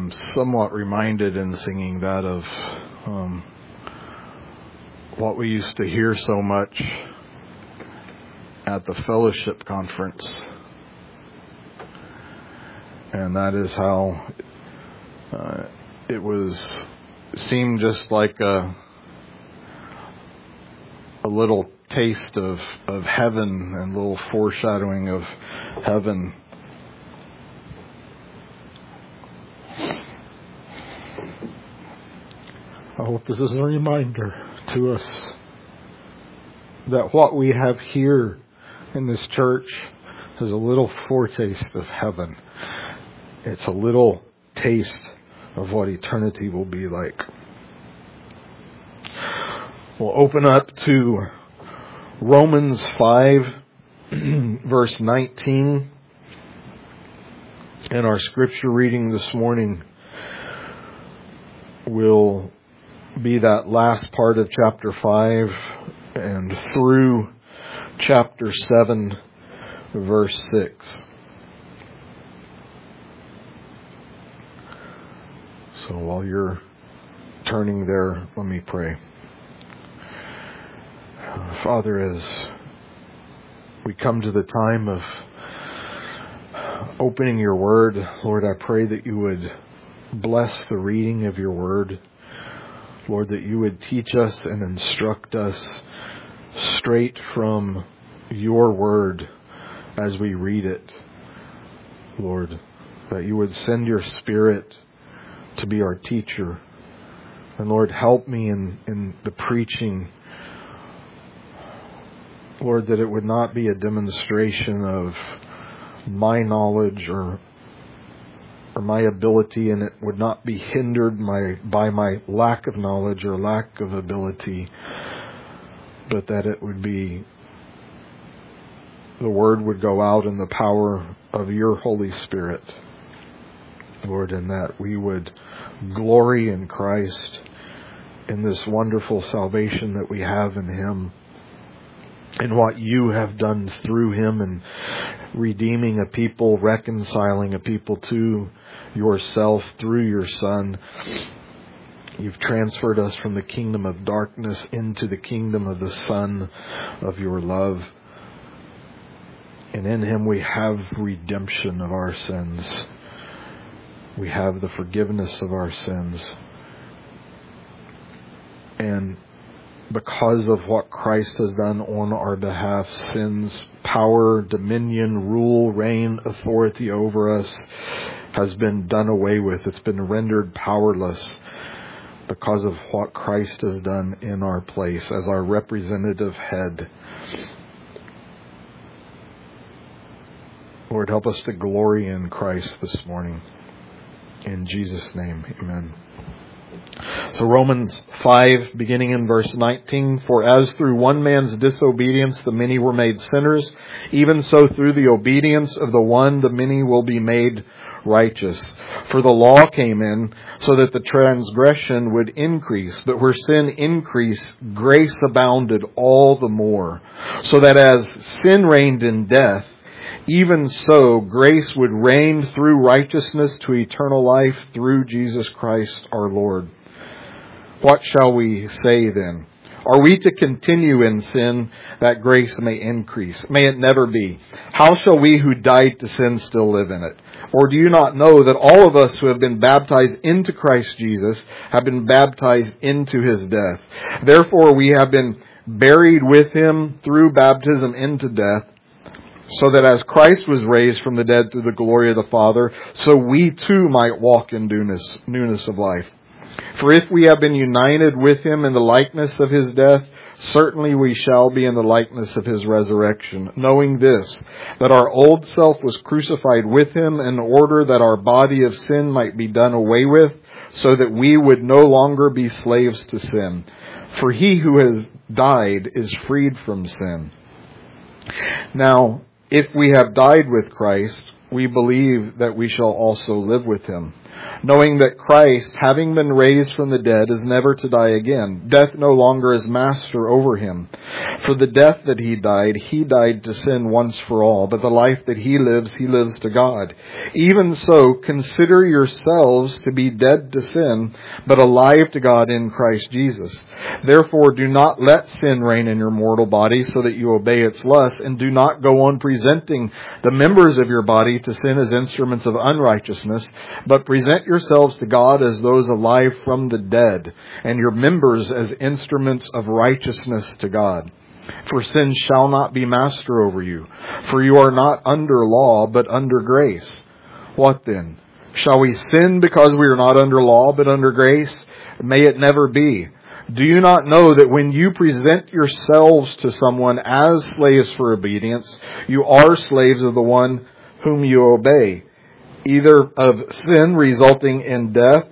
I'm somewhat reminded in singing that of what we used to hear so much at the fellowship conference. And that is how it seemed just like a little taste of heaven and a little foreshadowing of heaven. I hope this is a reminder to us that what we have here in this church is a little foretaste of heaven. It's a little taste of what eternity will be like. We'll open up to Romans 5, verse 19. And our scripture reading this morning will be that last part of chapter 5 and through chapter 7, verse 6. So while you're turning there, let me pray. Father, as we come to the time of opening your word, Lord, I pray that you would bless the reading of your word. Lord, that you would teach us and instruct us straight from your word as we read it. Lord, that you would send your Spirit to be our teacher. And Lord, help me in the preaching. Lord, that it would not be a demonstration of my knowledge or my ability, and it would not be hindered by my lack of knowledge or lack of ability, but that it would be, the word would go out in the power of your Holy Spirit, Lord, and that we would glory in Christ, in this wonderful salvation that we have in Him, and what you have done through Him in redeeming a people, reconciling a people to yourself through your Son. You've transferred us from the kingdom of darkness into the kingdom of the Son of your love. And in Him we have redemption of our sins. We have the forgiveness of our sins. And because of what Christ has done on our behalf, sin's power, dominion, rule, reign, authority over us has been done away with. It's been rendered powerless because of what Christ has done in our place as our representative head. Lord, help us to glory in Christ this morning. In Jesus' name, amen. So Romans 5, beginning in verse 19, for as through one man's disobedience the many were made sinners, even so through the obedience of the one the many will be made righteous. For the law came in so that the transgression would increase, but where sin increased, grace abounded all the more. So that as sin reigned in death, even so grace would reign through righteousness to eternal life through Jesus Christ our Lord. What shall we say then? Are we to continue in sin that grace may increase? May it never be. How shall we who died to sin still live in it? Or do you not know that all of us who have been baptized into Christ Jesus have been baptized into His death? Therefore we have been buried with Him through baptism into death, so that as Christ was raised from the dead through the glory of the Father, so we too might walk in newness of life. For if we have been united with Him in the likeness of His death, certainly we shall be in the likeness of His resurrection, knowing this, that our old self was crucified with Him in order that our body of sin might be done away with, so that we would no longer be slaves to sin. For he who has died is freed from sin. Now, if we have died with Christ, we believe that we shall also live with Him. knowing that Christ, having been raised from the dead, is never to die again. Death no longer is master over him. For the death that he died to sin once for all, but the life that he lives to God. Even so, consider yourselves to be dead to sin, but alive to God in Christ Jesus. Therefore, do not let sin reign in your mortal body so that you obey its lusts, and do not go on presenting the members of your body to sin as instruments of unrighteousness, but present yourselves to God as those alive from the dead, and your members as instruments of righteousness to God. For sin shall not be master over you, for you are not under law, but under grace. What then? Shall we sin because we are not under law, but under grace? May it never be. Do you not know that when you present yourselves to someone as slaves for obedience, you are slaves of the one whom you obey, either of sin resulting in death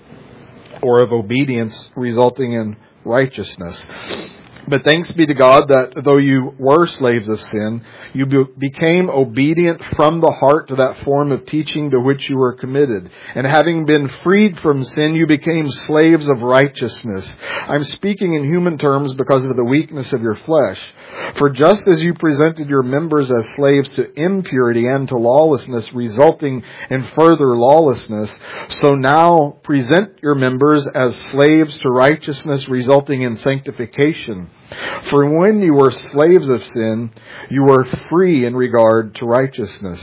or of obedience resulting in righteousness? But thanks be to God that though you were slaves of sin, you became obedient from the heart to that form of teaching to which you were committed. And having been freed from sin, you became slaves of righteousness. I'm speaking in human terms because of the weakness of your flesh. For just as you presented your members as slaves to impurity and to lawlessness, resulting in further lawlessness, so now present your members as slaves to righteousness, resulting in sanctification. For when you were slaves of sin, you were free in regard to righteousness.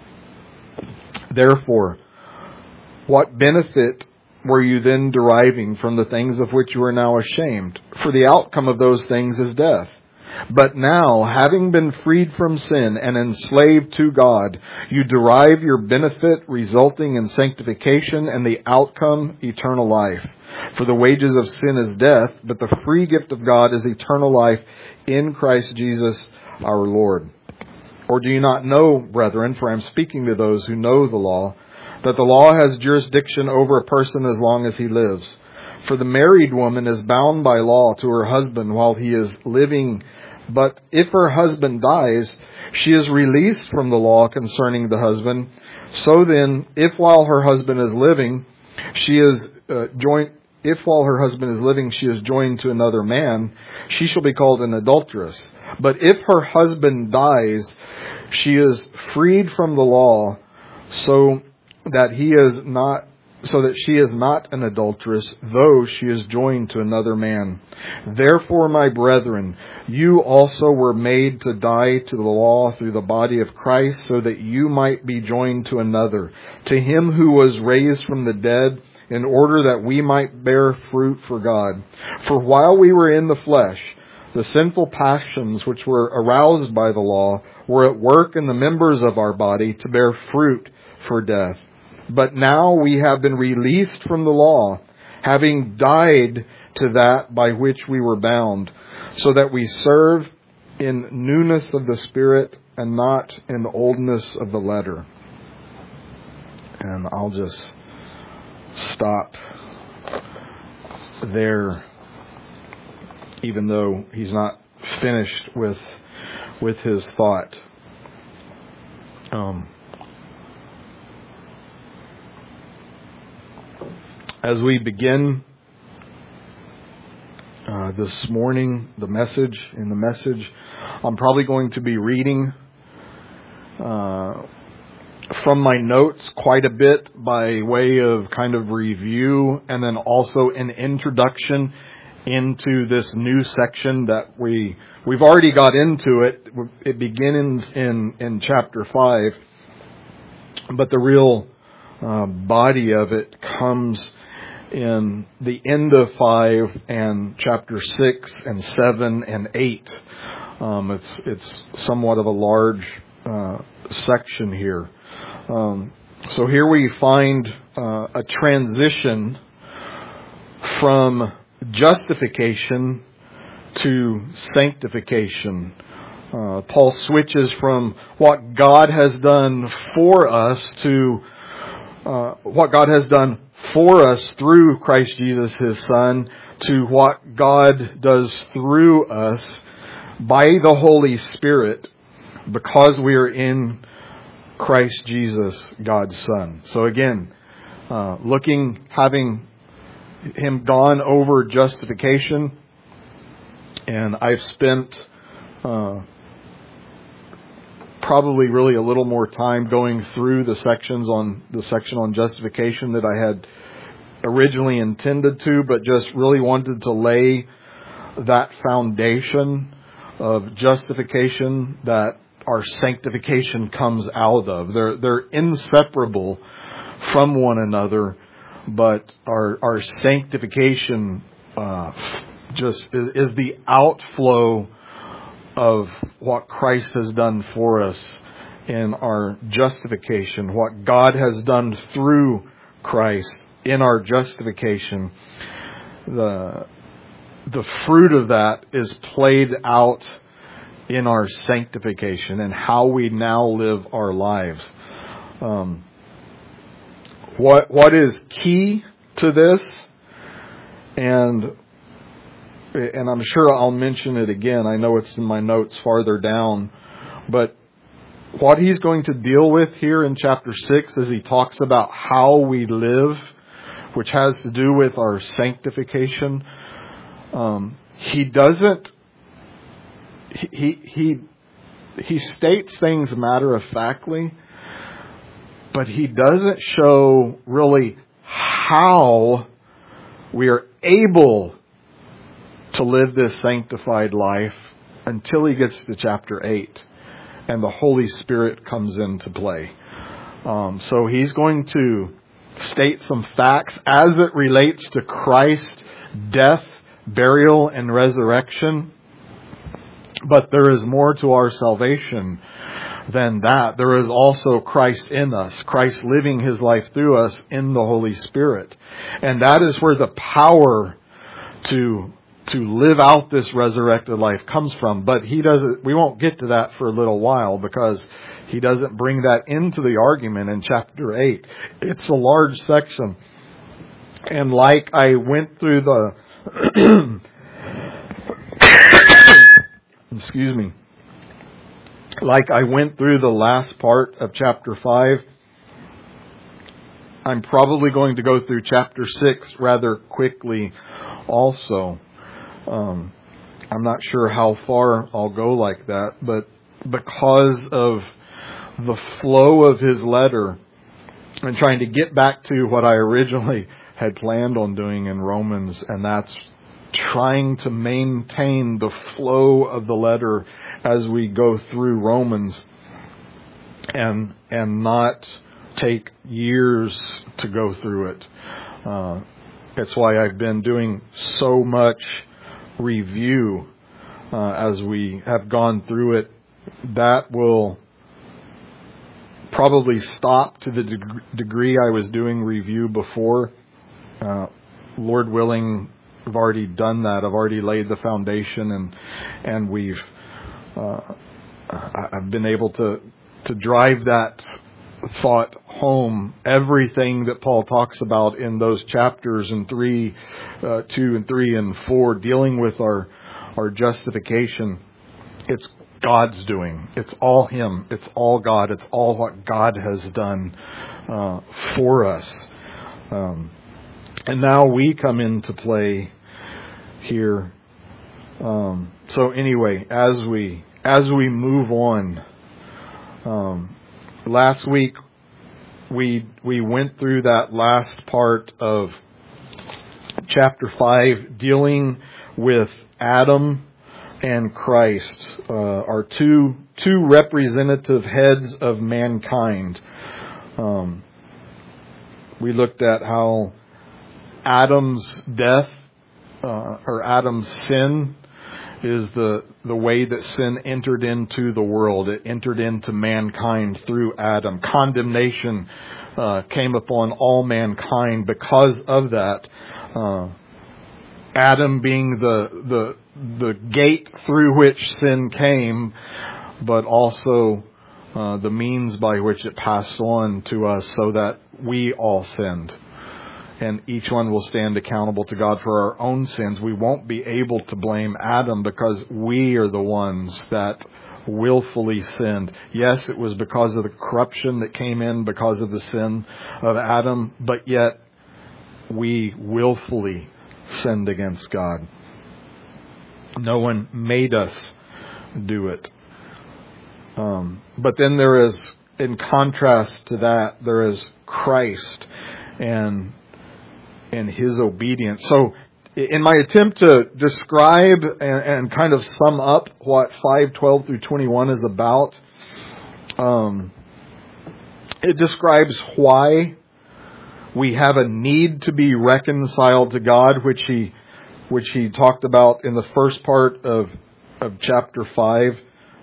Therefore, what benefit were you then deriving from the things of which you are now ashamed? For the outcome of those things is death. But now, having been freed from sin and enslaved to God, you derive your benefit resulting in sanctification and the outcome eternal life. For the wages of sin is death, but the free gift of God is eternal life in Christ Jesus our Lord. Or do you not know, brethren, for I am speaking to those who know the law, that the law has jurisdiction over a person as long as he lives? For the married woman is bound by law to her husband while he is living, but if her husband dies, she is released from the law concerning the husband. So then, if while her husband is living, she is joined to another man, she shall be called an adulteress. But if her husband dies, she is freed from the law, so that she is not an adulteress, though she is joined to another man. Therefore, my brethren, you also were made to die to the law through the body of Christ, so that you might be joined to another, to him who was raised from the dead, in order that we might bear fruit for God. For while we were in the flesh, the sinful passions which were aroused by the law were at work in the members of our body to bear fruit for death. But now we have been released from the law, having died to that by which we were bound, so that we serve in newness of the Spirit and not in the oldness of the letter. And I'll just stop there, even though he's not finished with his thought. As we begin this morning, the message, I'm probably going to be reading from my notes quite a bit by way of kind of review, and then also an introduction into this new section that we've already got into it. It begins in chapter 5, but the real body of it comes in the end of 5 and chapter 6 and 7 and 8. It's somewhat of a large section here. So here we find a transition from justification to sanctification. Paul switches from what God has done for us to what God has done for us through Christ Jesus, His Son, to what God does through us by the Holy Spirit, because we are in Christ Jesus, God's Son. So again, having him gone over justification, and I've spent probably really a little more time going through the section on justification that I had originally intended to, but just really wanted to lay that foundation of justification that our sanctification comes out of. They're inseparable from one another, but our sanctification just is the outflow of what Christ has done for us in our justification, what God has done through Christ in our justification. The fruit of that is played out in our sanctification and how we now live our lives. What is key to this, and I'm sure I'll mention it again. I know it's in my notes farther down. But what he's going to deal with here in chapter 6 as he talks about how we live, which has to do with our sanctification, he states things matter-of-factly, but he doesn't show really how we are able to live this sanctified life until he gets to chapter 8 and the Holy Spirit comes into play. So he's going to state some facts as it relates to Christ's death, burial, and resurrection. But there is more to our salvation than that. There is also Christ in us, Christ living his life through us in the Holy Spirit. And that is where the power to live out this resurrected life comes from. But we won't get to that for a little while because he doesn't bring that into the argument in chapter 8. It's a large section. And like I went through the excuse me. Like I went through the last part of chapter 5, I'm probably going to go through chapter 6 rather quickly also. I'm not sure how far I'll go like that, but because of the flow of his letter and trying to get back to what I originally had planned on doing in Romans, and that's trying to maintain the flow of the letter as we go through Romans and not take years to go through it. That's why I've been doing so much review as we have gone through it. That will probably stop to the degree I was doing review before. Lord willing, I've already done that. I've already laid the foundation, and we've I've been able to drive that thought home. Everything that Paul talks about in those chapters in 2 and 3 and 4, dealing with our justification, it's God's doing. It's all Him. It's all God. It's all what God has done for us. And now we come into play here. So anyway, as we move on, last week we went through that last part of chapter 5, dealing with Adam and Christ, our two representative heads of mankind. We looked at how Adam's death, or Adam's sin, is the way that sin entered into the world. It entered into mankind through Adam. Condemnation came upon all mankind because of that. Adam being the gate through which sin came, but also the means by which it passed on to us, so that we all sinned. And each one will stand accountable to God for our own sins. We won't be able to blame Adam because we are the ones that willfully sinned. Yes, it was because of the corruption that came in because of the sin of Adam, but yet we willfully sinned against God. No one made us do it. But then there is, in contrast to that, there is Christ and His obedience. So in my attempt to describe and kind of sum up what 5:12 through 21 is about, it describes why we have a need to be reconciled to God, which he talked about in the first part of chapter 5.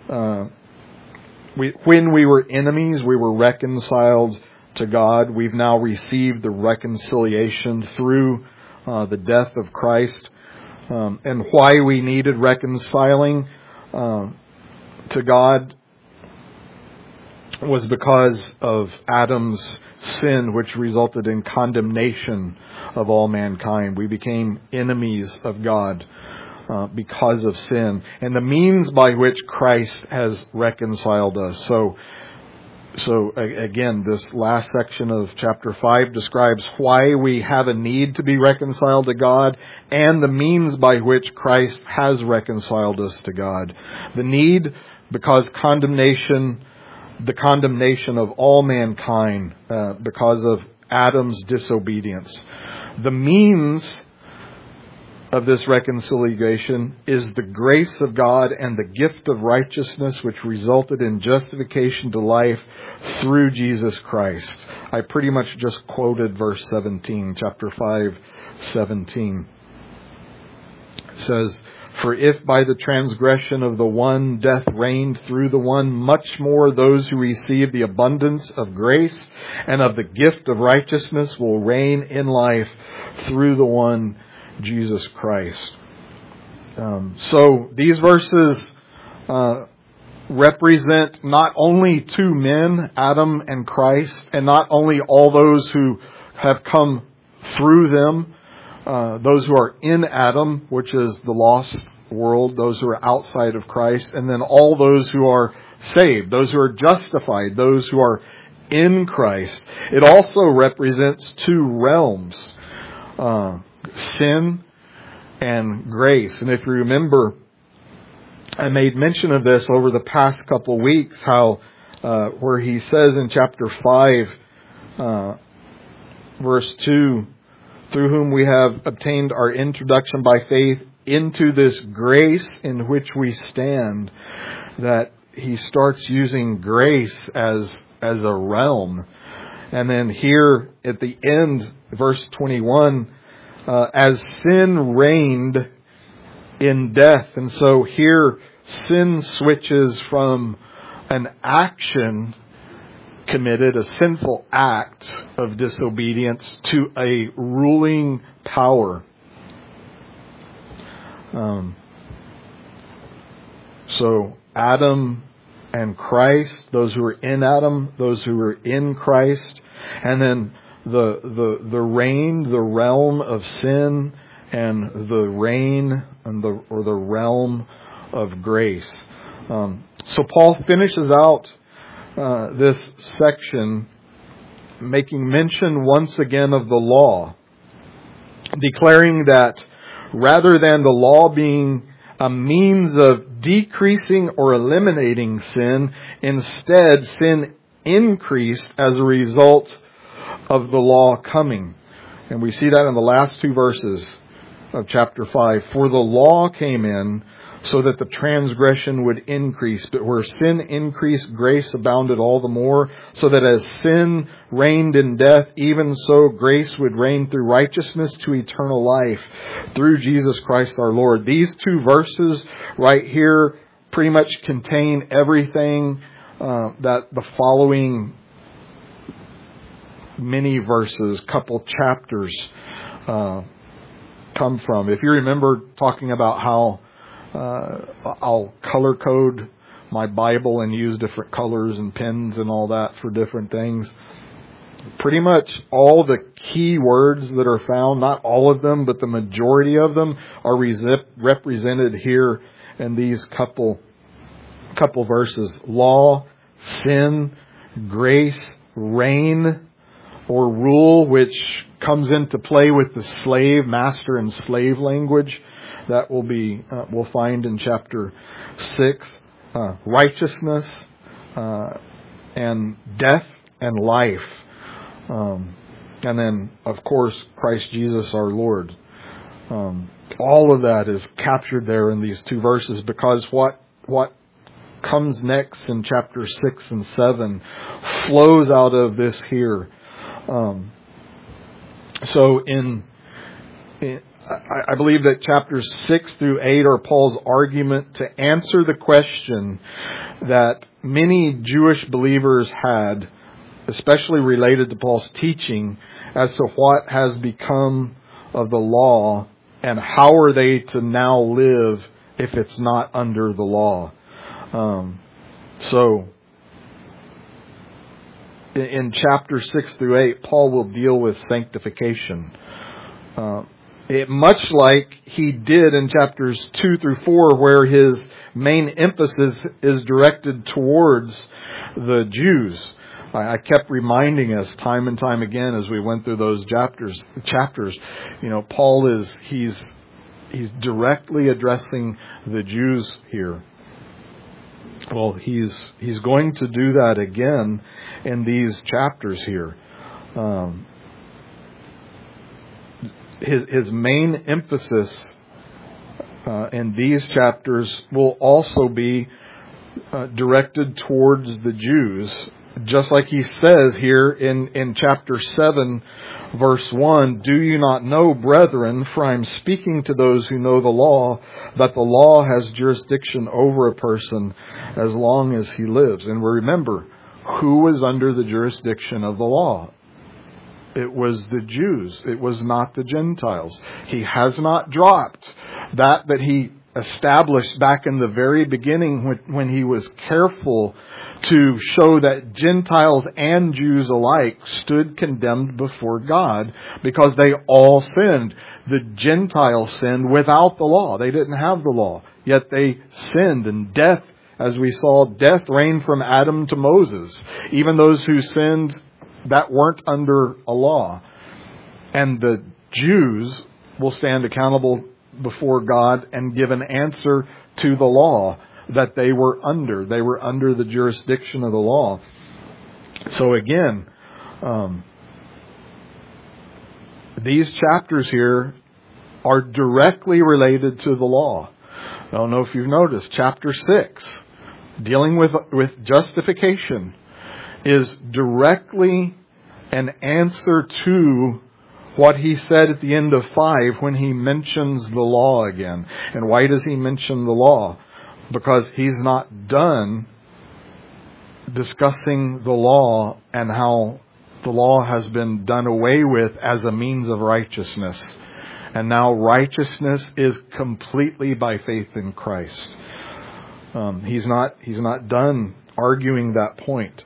When we were enemies, we were reconciled to God. We've now received the reconciliation through the death of Christ. And why we needed reconciling to God was because of Adam's sin, which resulted in condemnation of all mankind. We became enemies of God because of sin, and the means by which Christ has reconciled us. So again, this last section of chapter 5 describes why we have a need to be reconciled to God and the means by which Christ has reconciled us to God. The need, because the condemnation of all mankind because of Adam's disobedience. The means of this reconciliation is the grace of God and the gift of righteousness which resulted in justification to life through Jesus Christ. I pretty much just quoted verse 17, chapter 5:17. It says, "For if by the transgression of the one death reigned through the one, much more those who receive the abundance of grace and of the gift of righteousness will reign in life through the one Jesus Christ." So these verses represent not only two men, Adam and Christ, and not only all those who have come through them, those who are in Adam, which is the lost world, those who are outside of Christ, and then all those who are saved, those who are justified, those who are in Christ. It also represents two realms, sin and grace. And if you remember, I made mention of this over the past couple of weeks, how where he says in chapter 5, verse 2, "Through whom we have obtained our introduction by faith into this grace in which we stand," that he starts using grace as a realm. And then here at the end, verse 21, "as sin reigned in death." And so here sin switches from an action committed, a sinful act of disobedience, to a ruling power. So Adam and Christ, those who are in Adam, those who are in Christ, and then the reign, the realm of sin, and the reign and the realm of grace. So Paul finishes out this section making mention once again of the law, declaring that rather than the law being a means of decreasing or eliminating sin, instead sin increased as a result of the law coming. And we see that in the last two verses of chapter 5. "For the law came in so that the transgression would increase. But where sin increased, grace abounded all the more, so that as sin reigned in death, even so grace would reign through righteousness to eternal life through Jesus Christ our Lord." These two verses right here pretty much contain everything that the following many verses, couple chapters, come from. If you remember talking about how I'll color code my Bible and use different colors and pens and all that for different things. Pretty much all the key words that are found, not all of them, but the majority of them are represented here in these couple couple verses. Law, sin, grace, reign, or rule, which comes into play with the slave, master and slave language. That will be, we'll find in chapter 6. Righteousness, and death and life. And then, of course, Christ Jesus our Lord. All of that is captured there in these two verses, because what comes next in chapter 6 and 7 flows out of this here. So I believe that chapters 6 through 8 are Paul's argument to answer the question that many Jewish believers had, especially related to Paul's teaching, as to what has become of the law and how are they to now live if it's not under the law. So in chapters 6 through 8, Paul will deal with sanctification. Much like he did in chapters 2 through 4, where his main emphasis is directed towards the Jews. I kept reminding us time and time again as we went through those chapters. Paul he's directly addressing the Jews here. Well, he's going to do that again in these chapters here. His main emphasis in these chapters will also be directed towards the Jews, just like he says here in chapter 7, verse 1, "Do you not know, brethren, for I am speaking to those who know the law, that the law has jurisdiction over a person as long as he lives." And we remember, who was under the jurisdiction of the law? It was the Jews. It was not the Gentiles. He has not dropped that he established back in the very beginning when he was careful to show that Gentiles and Jews alike stood condemned before God because they all sinned. The Gentiles sinned without the law. They didn't have the law, yet they sinned, and death, as we saw, death reigned from Adam to Moses. Even those who sinned that weren't under a law. And the Jews will stand accountable before God and give an answer to the law that they were under. They were under the jurisdiction of the law. So again, these chapters here are directly related to the law. I don't know if you've noticed, chapter 6, dealing with justification, is directly an answer to what he said at the end of 5 when he mentions the law again. And why does he mention the law? Because he's not done discussing the law and how the law has been done away with as a means of righteousness. And now righteousness is completely by faith in Christ. He's not done arguing that point.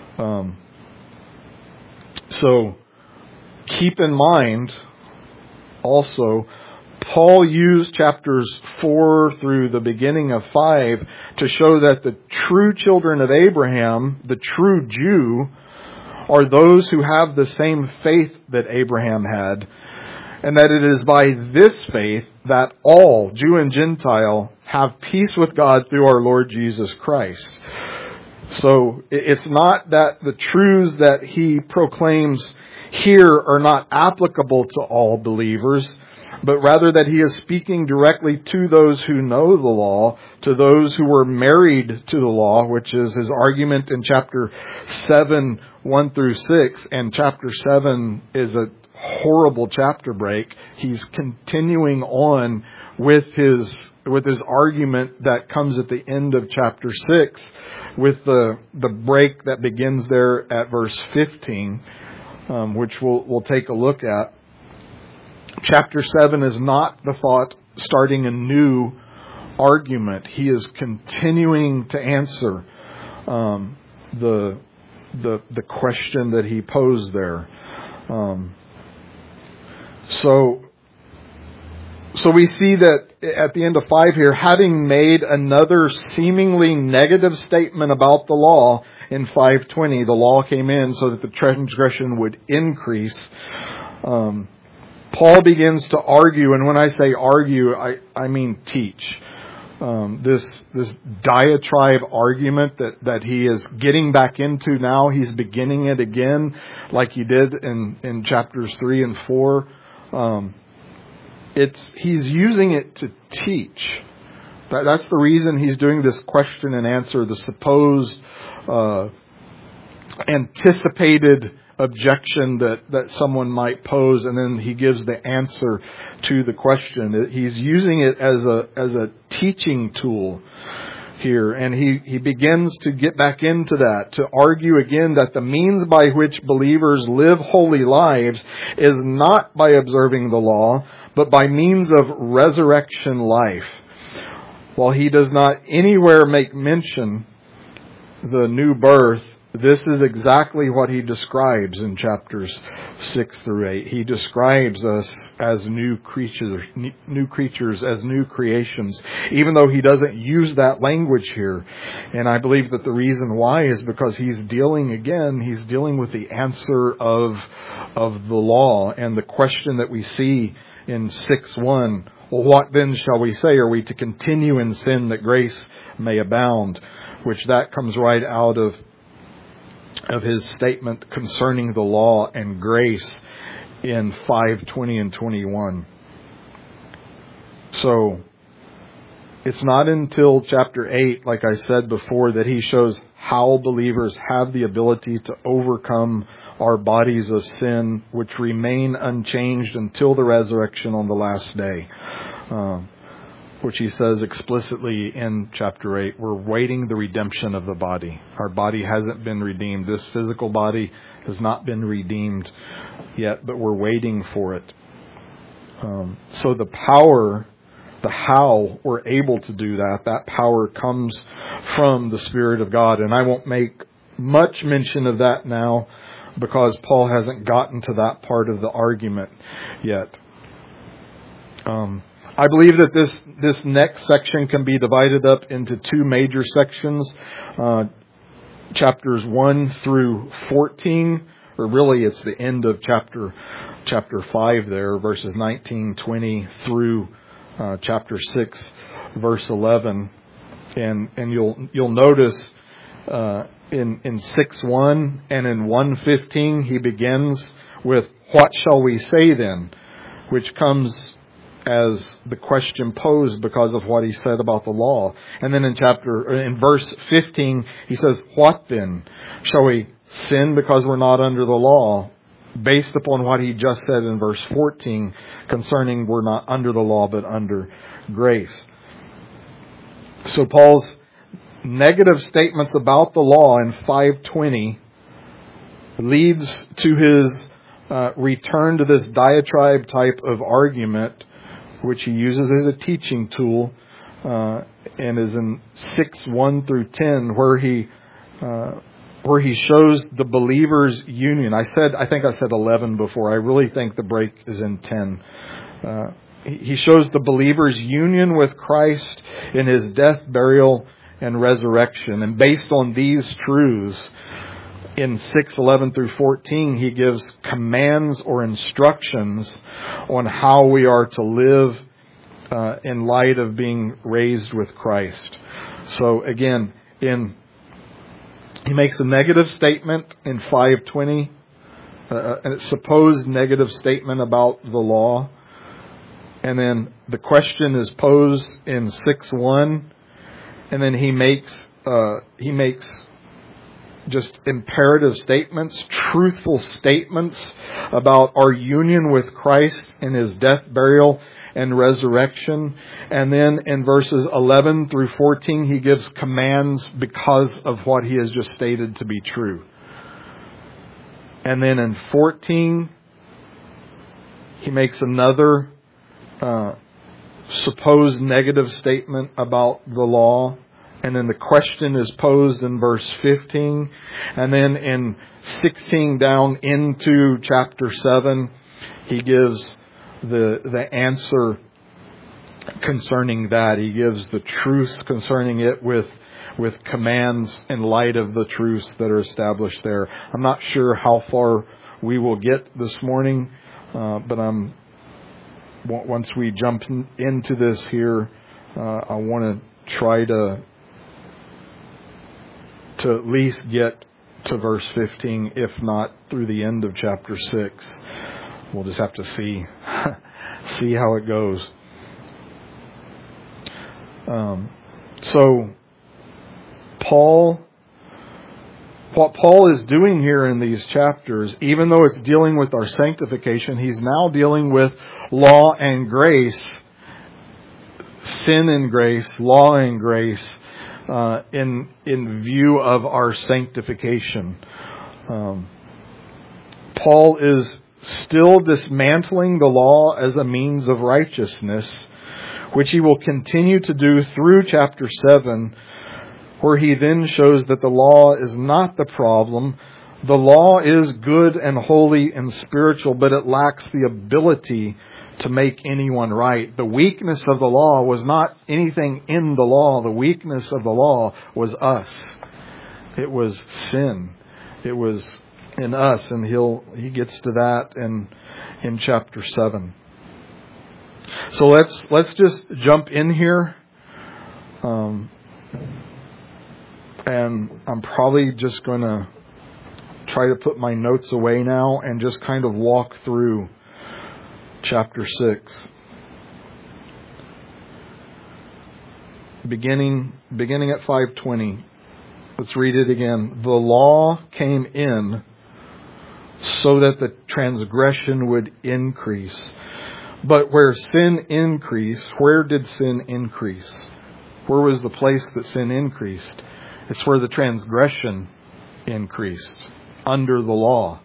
So keep in mind also, Paul used chapters 4 through the beginning of 5 to show that the true children of Abraham, the true Jew, are those who have the same faith that Abraham had, and that it is by this faith that all, Jew and Gentile, have peace with God through our Lord Jesus Christ. So it's not that the truths that he proclaims here are not applicable to all believers, but rather that he is speaking directly to those who know the law, to those who were married to the law, which is his argument in chapter 7, 1 through 6. And chapter 7 is a horrible chapter break. He's continuing on with his argument that comes at the end of chapter 6, with the break that begins there at verse 15, which we'll take a look at. Chapter 7 is not the thought starting a new argument. He is continuing to answer the question that he posed there. So we see that at the end of 5 here, having made another seemingly negative statement about the law in 5:20, the law came in so that the transgression would increase. Paul begins to argue, and when I say argue, I mean teach. This diatribe argument that he is getting back into now, he's beginning it again like he did in chapters 3 and 4. He's using it to teach. That's the reason he's doing this question and answer, the supposed anticipated objection that someone might pose, and then he gives the answer to the question. He's using it as a teaching tool here, and he begins to get back into that, to argue again that the means by which believers live holy lives is not by observing the law, but by means of resurrection life. While he does not anywhere make mention the new birth, this is exactly what he describes in chapters 6 through 8. He describes us as new creatures, as new creations, even though he doesn't use that language here. And I believe that the reason why is because he's dealing with the answer of the law and the question that we see in 6:1. Well, what then shall we say? Are we to continue in sin that grace may abound? Which that comes right out of his statement concerning the law and grace in 5:20 and 21. So, it's not until chapter 8, like I said before, that he shows how believers have the ability to overcome our bodies of sin, which remain unchanged until the resurrection on the last day. Which he says explicitly in chapter 8. We're waiting the redemption of the body. Our body hasn't been redeemed. This physical body has not been redeemed yet, but we're waiting for it. So the power, the how we're able to do that power comes from the Spirit of God. And I won't make much mention of that now because Paul hasn't gotten to that part of the argument yet. I believe that this next section can be divided up into 2 major sections, chapters 1 through 14, or really it's the end of chapter 5 there, verses 19, 20 through chapter 6, verse 11, and you'll notice in 6:1 and in 1:15 he begins with "What shall we say then?" which comes as the question posed because of what he said about the law. And then in verse 15, he says, "What then? Shall we sin because we're not under the law?" Based upon what he just said in verse 14 concerning we're not under the law but under grace. So Paul's negative statements about the law in 5:20 leads to his return to this diatribe type of argument, which he uses as a teaching tool, and is in 6:1 through 10, where he shows the believers' union. I think I said 11 before. I really think the break is in 10. He shows the believers' union with Christ in his death, burial, and resurrection. And based on these truths, in 6:11 through 14, he gives commands or instructions on how we are to live in light of being raised with Christ. So again, he makes a negative statement in 5:20, a supposed negative statement about the law, and then the question is posed in 6:1, and then he makes just imperative statements, truthful statements about our union with Christ in his death, burial, and resurrection. And then in verses 11 through 14, he gives commands because of what he has just stated to be true. And then in 14, he makes another supposed negative statement about the law. And then the question is posed in verse 15. And then in 16 down into chapter 7, he gives the answer concerning that. He gives the truth concerning it with commands in light of the truths that are established there. I'm not sure how far we will get this morning, but once we jump into this here, I want to try to at least get to verse 15, if not through the end of chapter 6. We'll just have to see how it goes. So what Paul is doing here in these chapters, even though it's dealing with our sanctification, he's now dealing with law and grace, sin and grace, law and grace, in view of our sanctification. Paul is still dismantling the law as a means of righteousness, which he will continue to do through chapter 7, where he then shows that the law is not the problem. The law is good and holy and spiritual, but it lacks the ability to make anyone right. The weakness of the law was not anything in the law. The weakness of the law was us. It was sin. It was in us, and he gets to that in chapter 7. So let's just jump in here. And I'm probably just going to try to put my notes away now and just kind of walk through chapter 6. Beginning at 5:20. Let's read it again. The law came in so that the transgression would increase. But where sin increased, where did sin increase? Where was the place that sin increased? It's where the transgression increased, under the law.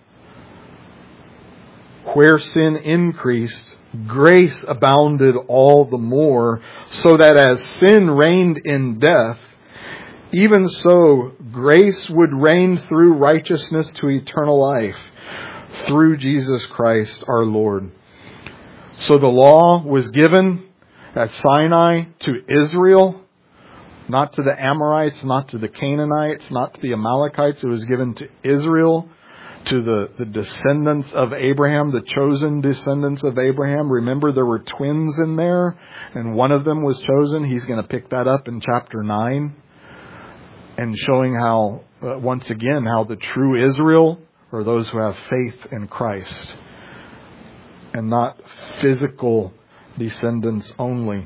Where sin increased, grace abounded all the more, so that as sin reigned in death, even so grace would reign through righteousness to eternal life, through Jesus Christ our Lord. So the law was given at Sinai to Israel, not to the Amorites, not to the Canaanites, not to the Amalekites. It was given to Israel, to the descendants of Abraham, the chosen descendants of Abraham. Remember, there were twins in there, and one of them was chosen. He's going to pick that up in chapter 9, and showing how, once again, how the true Israel are those who have faith in Christ, and not physical descendants only.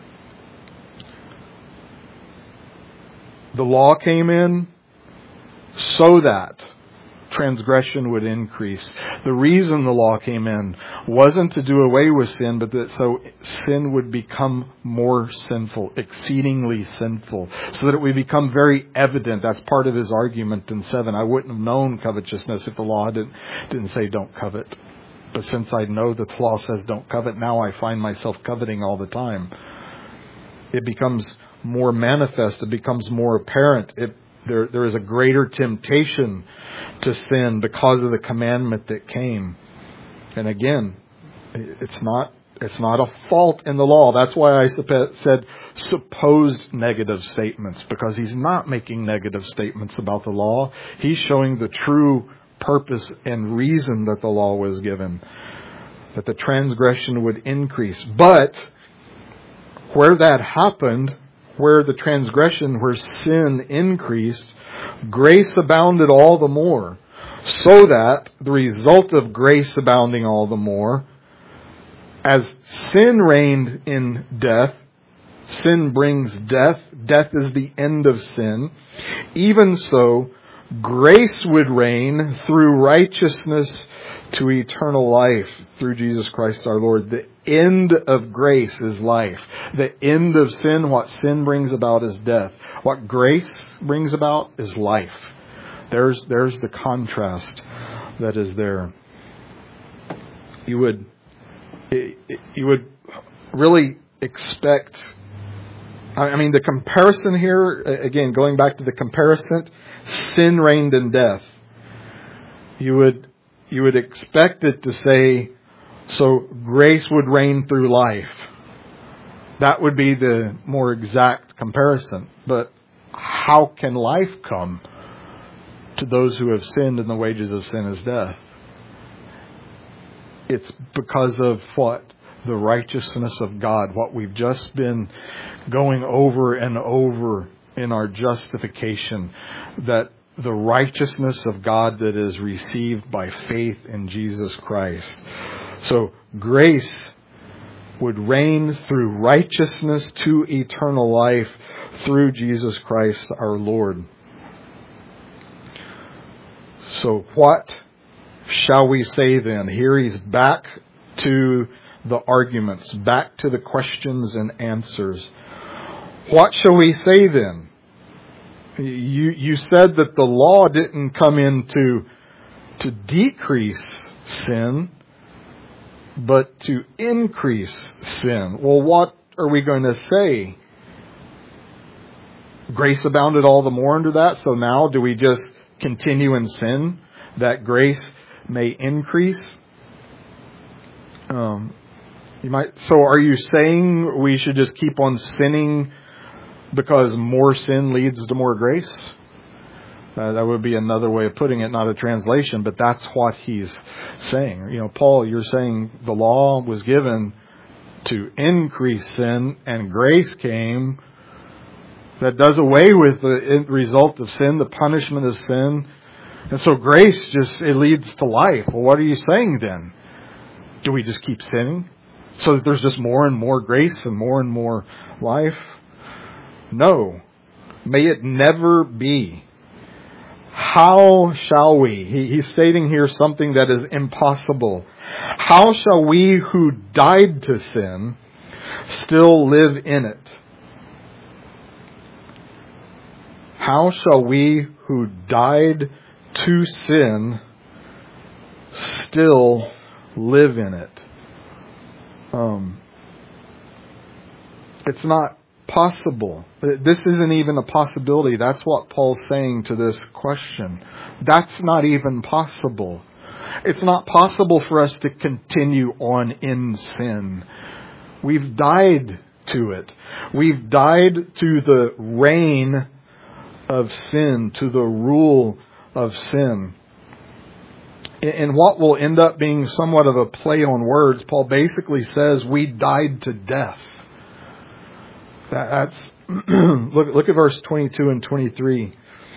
The law came in so that transgression would increase. The reason the law came in wasn't to do away with sin, but that so sin would become more sinful, exceedingly sinful, so that it would become very evident. That's part of his argument in 7. I wouldn't have known covetousness if the law didn't say don't covet. But since I know that the law says don't covet, now I find myself coveting all the time. It becomes more manifest. It becomes more apparent. There is a greater temptation to sin because of the commandment that came. And again, it's not a fault in the law. That's why I said supposed negative statements, because he's not making negative statements about the law. He's showing the true purpose and reason that the law was given, that the transgression would increase. But where that happened, where the transgression, where sin increased, grace abounded all the more, so that the result of grace abounding all the more, as sin reigned in death, sin brings death, death is the end of sin, even so grace would reign through righteousness to eternal life through Jesus Christ our Lord. The end of grace is life. The end of sin, what sin brings about, is death. What grace brings about is life. There's the contrast that is there. You would really expect, I mean, the comparison here, again, going back to the comparison, sin reigned in death. You would expect it to say, so grace would reign through life. That would be the more exact comparison. But how can life come to those who have sinned, and the wages of sin is death? It's because of what? The righteousness of God. What we've just been going over and over in our justification. That the righteousness of God that is received by faith in Jesus Christ. So grace would reign through righteousness to eternal life through Jesus Christ our Lord. So what shall we say then? Here he's back to the arguments, back to the questions and answers. What shall we say then? You said that the law didn't come in to decrease sin, but to increase sin. Well, what are we going to say? Grace abounded all the more under that, so now do we just continue in sin that grace may increase? So are you saying we should just keep on sinning because more sin leads to more grace? That would be another way of putting it, not a translation, but that's what he's saying. You know, Paul, you're saying the law was given to increase sin, and grace came that does away with the result of sin, the punishment of sin. And so grace it leads to life. Well, what are you saying then? Do we just keep sinning so that there's just more and more grace and more life? No. May it never be. How shall we? He's stating here something that is impossible. How shall we who died to sin still live in it? How shall we who died to sin still live in it? It's not possible. This isn't even a possibility. That's what Paul's saying to this question. That's not even possible. It's not possible for us to continue on in sin. We've died to it. We've died to the reign of sin, to the rule of sin. In what will end up being somewhat of a play on words, Paul basically says we died to death. That's look at verse 22 and 23.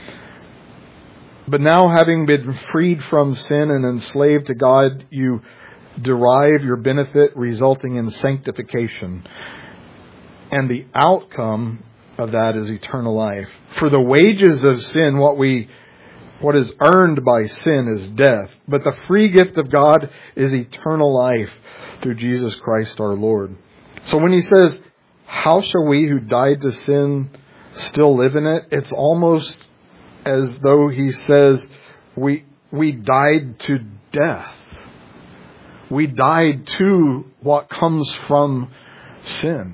But now, having been freed from sin and enslaved to God, you derive your benefit, resulting in sanctification. And the outcome of that is eternal life. For the wages of sin, what is earned by sin is death. But the free gift of God is eternal life through Jesus Christ our Lord. So when he says, how shall we who died to sin still live in it? It's almost as though he says, we died to death. We died to what comes from sin.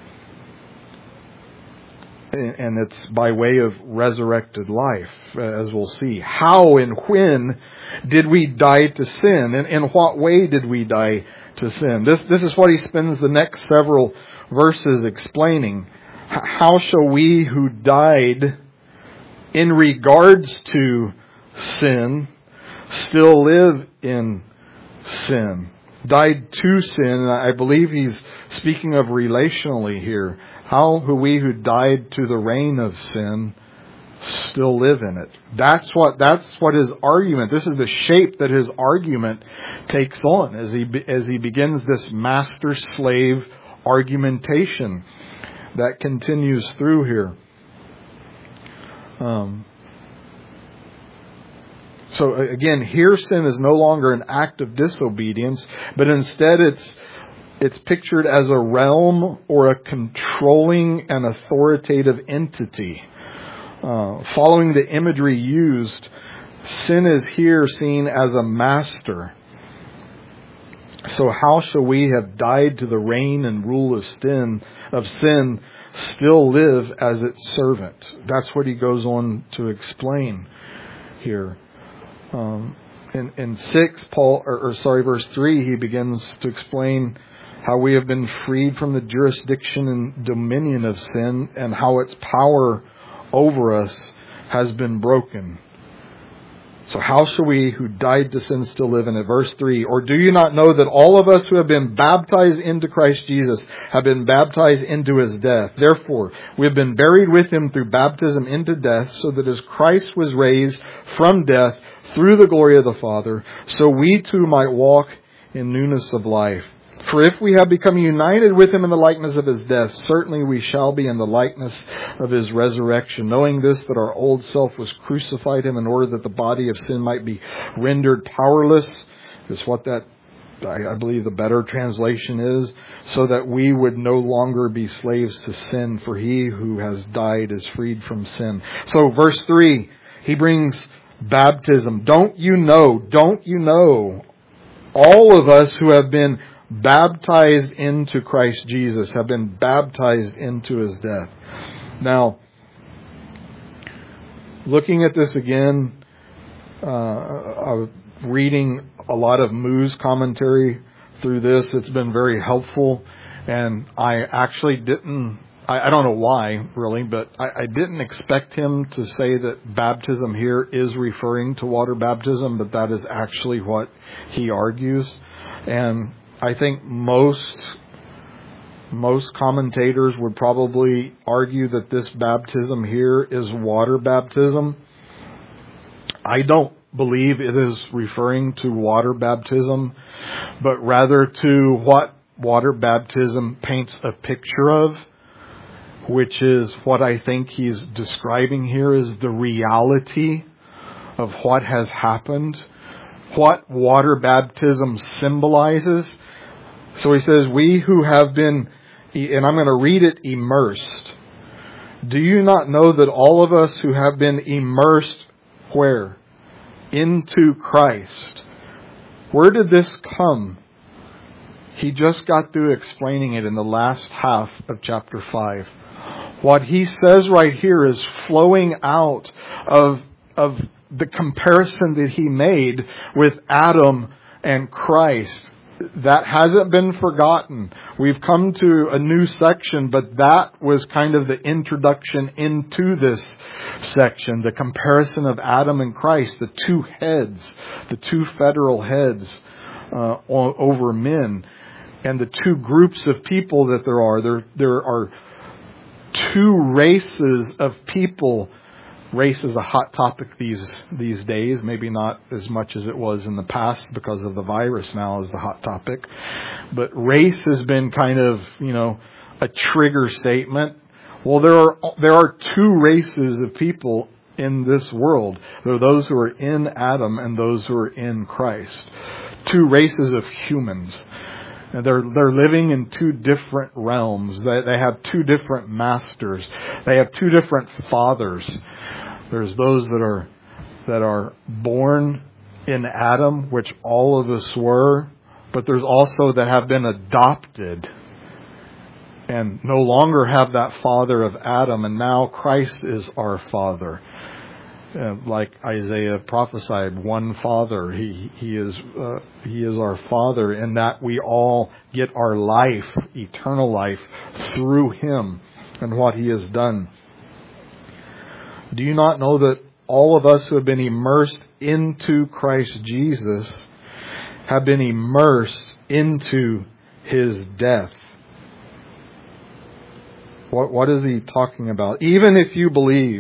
And it's by way of resurrected life, as we'll see. How and when did we die to sin? And in what way did we die to sin? This is what he spends the next several verses explaining. How shall we who died in regards to sin still live in sin? Died to sin, and I believe he's speaking of relationally here. How we who died to the reign of sin still live in it. That's what his argument. This is the shape that his argument takes on as he begins this master-slave argumentation that continues through here. So again, here sin is no longer an act of disobedience, but instead it's pictured as a realm or a controlling and authoritative entity. Following the imagery used, sin is here seen as a master. So how shall we have died to the reign and rule of sin, still live as its servant? That's what he goes on to explain here. In 6, verse 3, he begins to explain how we have been freed from the jurisdiction and dominion of sin, and how its power over us has been broken. So how shall we who died to sin still live in it? Verse 3, or do you not know that all of us who have been baptized into Christ Jesus have been baptized into His death? Therefore, we have been buried with Him through baptism into death, so that as Christ was raised from death through the glory of the Father, so we too might walk in newness of life. For if we have become united with Him in the likeness of His death, certainly we shall be in the likeness of His resurrection, knowing this, that our old self was crucified Him in order that the body of sin might be rendered powerless. Is what that, I believe, the better translation is, so that we would no longer be slaves to sin, for He who has died is freed from sin. So verse 3, he brings baptism. Don't you know, all of us who have been baptized into Christ Jesus have been baptized into His death. Now, looking at this again, reading a lot of Moo's commentary through this, it's been very helpful. And I actually didn't, I don't know why really, but I didn't expect him to say that baptism here is referring to water baptism, but that is actually what he argues. And I think most commentators would probably argue that this baptism here is water baptism. I don't believe it is referring to water baptism, but rather to what water baptism paints a picture of, which is what I think he's describing here is the reality of what has happened, what water baptism symbolizes. So he says, we who have been, and I'm going to read it, immersed. Do you not know that all of us who have been immersed, where? Into Christ. Where did this come? He just got through explaining it in the last half of chapter 5. What he says right here is flowing out of the comparison that he made with Adam and Christ. That hasn't been forgotten. We've come to a new section, but that was kind of the introduction into this section. The comparison of Adam and Christ, the two heads, the two federal heads over men, and the two groups of people that there are. There are two races of people. Race is a hot topic these days. Maybe not as much as it was in the past because of the virus now is the hot topic. But race has been kind of, a trigger statement. Well, there are two races of people in this world. There are those who are in Adam and those who are in Christ. Two races of humans. And they're living in two different realms. They have two different masters. They have two different fathers. There's those that are born in Adam, which all of us were, but there's also that have been adopted and no longer have that father of Adam, and now Christ is our father. Like Isaiah prophesied, one Father. He is our Father, and that we all get our life, eternal life, through Him and what He has done. Do you not know that all of us who have been immersed into Christ Jesus have been immersed into His death? What is he talking about? Even if you believe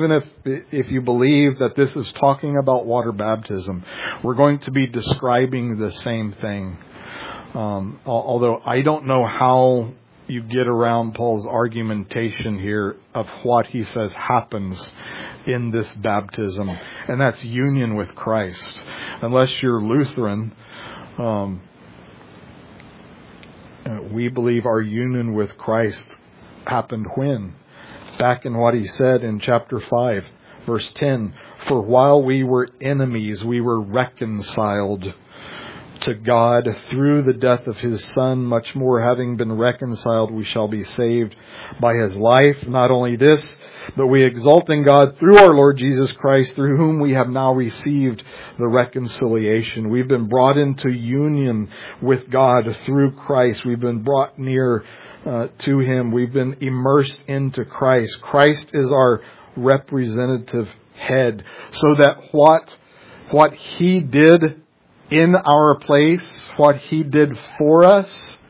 that this is talking about water baptism, we're going to be describing the same thing. Although I don't know how you get around Paul's argumentation here of what he says happens in this baptism, and that's union with Christ. Unless you're Lutheran, we believe our union with Christ happened when? Back in what he said in chapter 5, verse 10. For while we were enemies, we were reconciled to God through the death of His Son. Much more, having been reconciled, we shall be saved by His life. Not only this, But we exult in God through our Lord Jesus Christ, through whom we have now received the reconciliation. We've been brought into union with God through Christ. We've been brought near to Him. We've been immersed into Christ. Christ is our representative head, so that what He did in our place, what He did for us,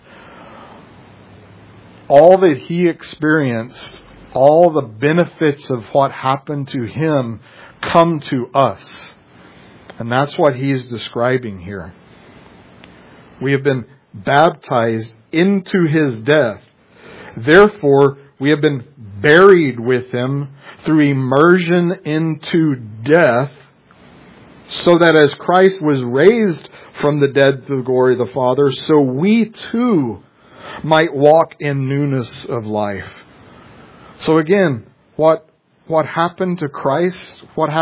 all that He experienced, all the benefits of what happened to Him come to us. And that's what He's describing here. We have been baptized into His death. Therefore, we have been buried with Him through immersion into death, so that as Christ was raised from the dead to the glory of the Father, so we too might walk in newness of life. So again, what happened to Christ?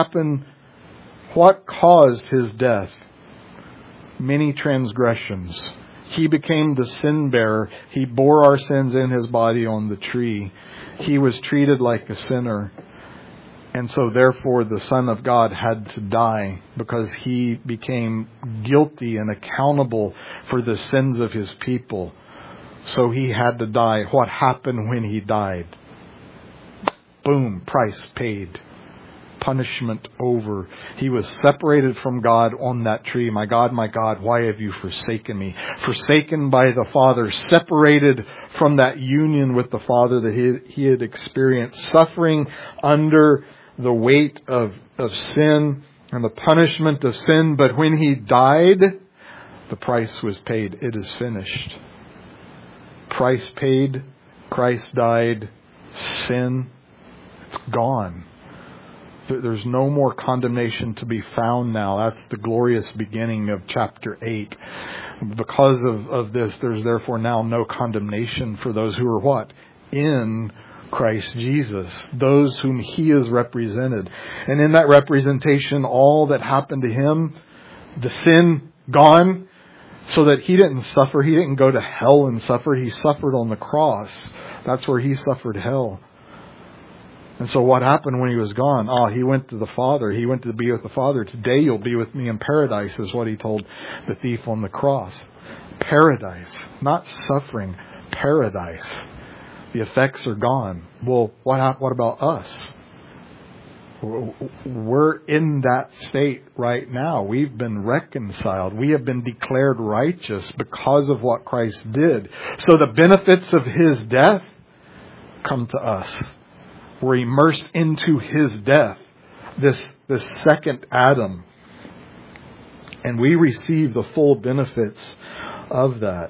What caused His death? Many transgressions. He became the sin bearer. He bore our sins in His body on the tree. He was treated like a sinner. And so therefore the Son of God had to die, because He became guilty and accountable for the sins of His people. So He had to die. What happened when He died? Boom, price paid. Punishment over. He was separated from God on that tree. My God, why have you forsaken me? Forsaken by the Father, separated from that union with the Father that he had experienced, suffering under the weight of sin and the punishment of sin. But when He died, the price was paid. It is finished. Price paid. Christ died. Sin, it's gone. There's no more condemnation to be found now. That's the glorious beginning of chapter 8. Because of this, there's therefore now no condemnation for those who are what? In Christ Jesus. Those whom He has represented. And in that representation, all that happened to Him, the sin gone, so that He didn't suffer. He didn't go to hell and suffer. He suffered on the cross. That's where He suffered hell. And so what happened when He was gone? He went to the Father. He went to be with the Father. Today you'll be with me in paradise, is what He told the thief on the cross. Paradise. Not suffering. Paradise. The effects are gone. Well, what about us? We're in that state right now. We've been reconciled. We have been declared righteous because of what Christ did. So the benefits of His death come to us. We're immersed into His death, this second Adam. And we receive the full benefits of that.